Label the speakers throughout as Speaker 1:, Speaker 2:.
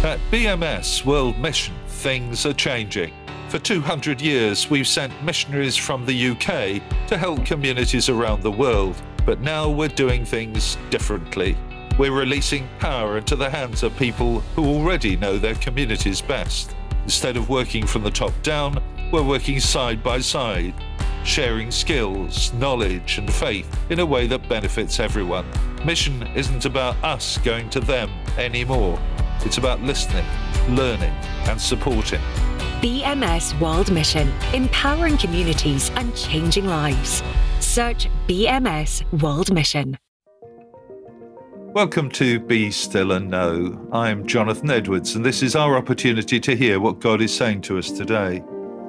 Speaker 1: At BMS World Mission, things are changing. For 200 years, we've sent missionaries from the UK to help communities around the world, but now we're doing things differently. We're releasing power into the hands of people who already know their communities best. Instead of working from the top down, we're working side by side, sharing skills, knowledge and faith in a way that benefits everyone. Mission isn't about us going to them anymore. It's about listening, learning and supporting.
Speaker 2: BMS World Mission, empowering communities and changing lives. Search BMS World Mission.
Speaker 1: Welcome to Be Still and Know. I'm Jonathan Edwards, and this is our opportunity to hear what God is saying to us today.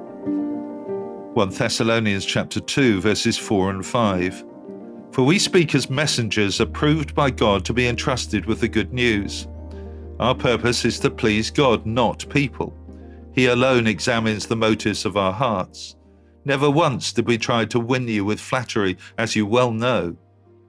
Speaker 1: 1 Thessalonians chapter 2, verses 4 and 5. For we speak as messengers approved by God to be entrusted with the good news. Our purpose is to please God, not people. He alone examines the motives of our hearts. Never once did we try to win you with flattery, as you well know.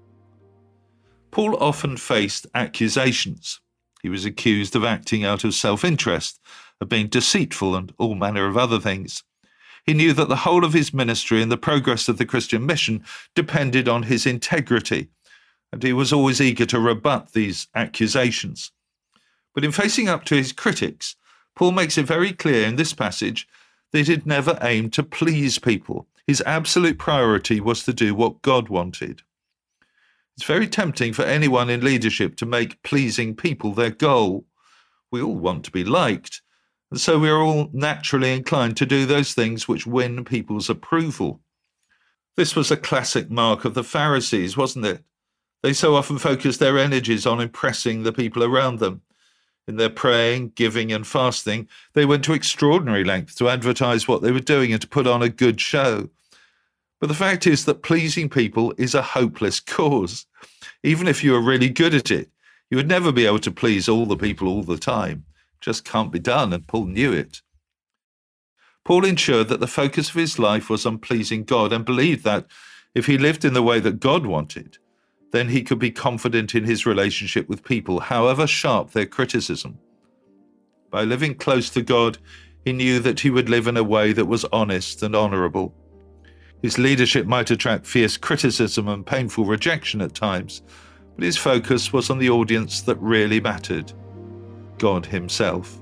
Speaker 1: Paul often faced accusations. He was accused of acting out of self-interest, of being deceitful and all manner of other things. He knew that the whole of his ministry and the progress of the Christian mission depended on his integrity, and he was always eager to rebut these accusations. But in facing up to his critics, Paul makes it very clear in this passage that he'd never aimed to please people. His absolute priority was to do what God wanted. It's very tempting for anyone in leadership to make pleasing people their goal. We all want to be liked, and so we're all naturally inclined to do those things which win people's approval. This was a classic mark of the Pharisees, wasn't it? They so often focused their energies on impressing the people around them. In their praying, giving and fasting, they went to extraordinary lengths to advertise what they were doing and to put on a good show. But the fact is that pleasing people is a hopeless cause. Even if you are really good at it, you would never be able to please all the people all the time. It just can't be done, and Paul knew it. Paul ensured that the focus of his life was on pleasing God and believed that if he lived in the way that God wanted, then he could be confident in his relationship with people, however sharp their criticism. By living close to God, he knew that he would live in a way that was honest and honourable. His leadership might attract fierce criticism and painful rejection at times, but his focus was on the audience that really mattered, God himself.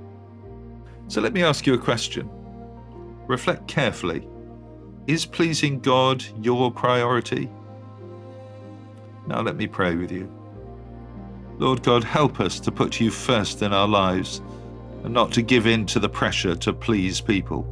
Speaker 1: So let me ask you a question. Reflect carefully. Is pleasing God your priority? Now let me pray with you. Lord God, help us to put you first in our lives and not to give in to the pressure to please people.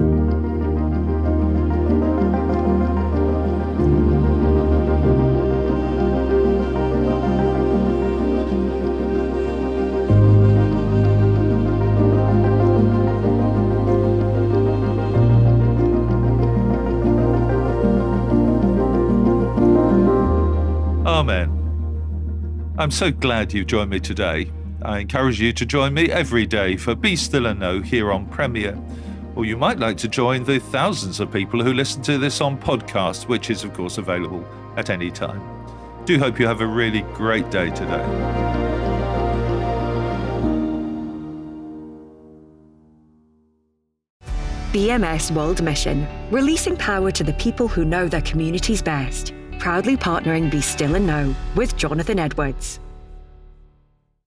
Speaker 1: Amen. I'm so glad you joined me today. I encourage you to join me every day for Be Still and Know here on Premier. Or you might like to join the thousands of people who listen to this on podcast, which is of course available at any time. Do hope you have a really great day today.
Speaker 2: BMS World Mission, releasing power to the people who know their communities best. Proudly partnering Be Still and Know with Jonathan Edwards.